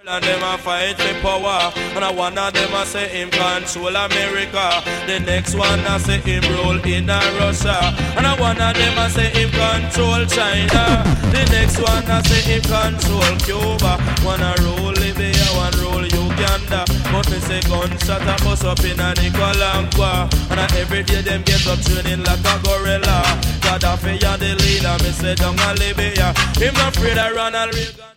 And them a fight for power. And one of them a say him control America. The next one a say him rule in Russia. And one of them a say him control China. The next one a say him control Cuba. One a rule Libya, one rule Uganda. But me say gunshot a bust up in a Nicaragua. And every day them get up training like a gorilla. Gaddafi a the leader, me say down a Libya. Him not afraid of Ronald Reagan.